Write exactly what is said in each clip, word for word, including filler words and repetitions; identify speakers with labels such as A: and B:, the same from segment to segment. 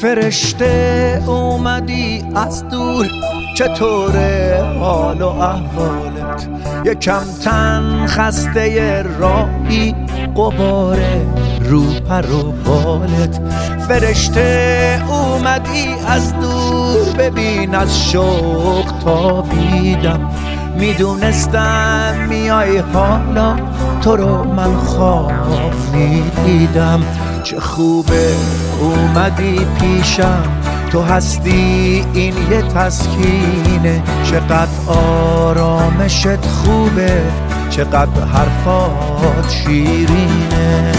A: فرشته اومدی از دور، چطوره حال و احوالت؟ یکم تن خسته راهی، غباره رو پر و بالت. فرشته اومدی از دور، ببین از شوق تابیدم، میدونستم میای حالا تو رو من خواب میدیدم. چه خوبه اومدی پیشم، تو هستی این یه تسکینه. چقدر آرامشت خوبه، چقدر حرفات شیرینه.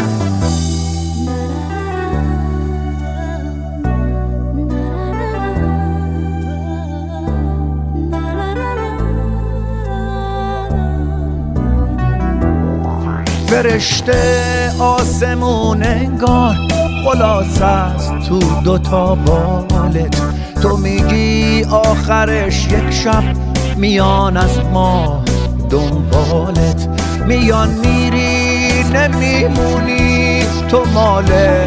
A: فرشته آسمون انگار خلاص است تو دوتا بالت. تو میگی آخرش یک شب میان از ما دنبالت. میان میری نمیمونی، تو مال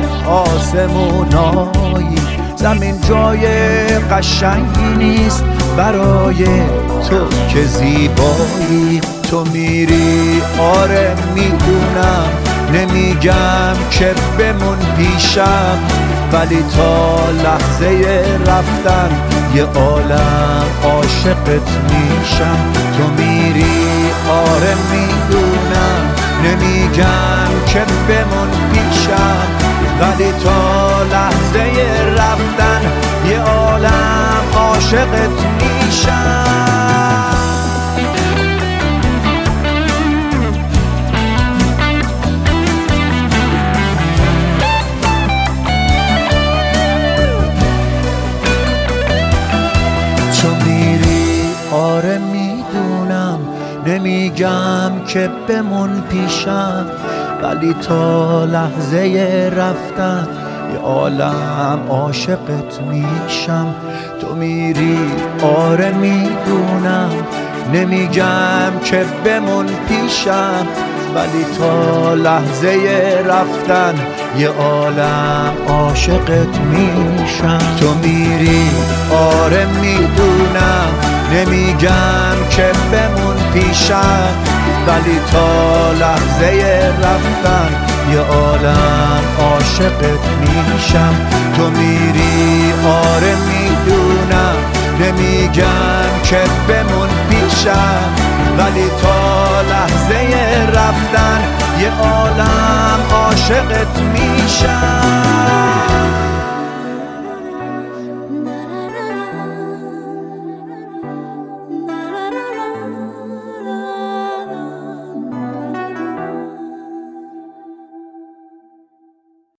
A: آسمونایی. زمین جای قشنگی نیست برای تو که زیبایی. تو میری آره میدونم، نمیگم که بمون پیشم، ولی تا لحظه رفتن یه عالم عاشقت میشم. تو میری آره میدونم، نمیگم که بمون پیشم، ولی تا لحظه رفتن یه عالم عاشقت میشم. آره میدونم، نمیگم که بمون پیشم، ولی تا لحظه رفتن یه عالم عاشقت میشم. تو میری آره میدونم، نمیگم که بمون پیشم، ولی تا لحظه رفتن یه عالم عاشقت میشم. تو میری آره میدونم، نمیگم که بمون پیشم، ولی تا لحظه رفتن یه عالم عاشقت میشم. تو میری آره میدونم، نمیگم که بمون پیشم، ولی تا لحظه رفتن یه عالم عاشقت میشم.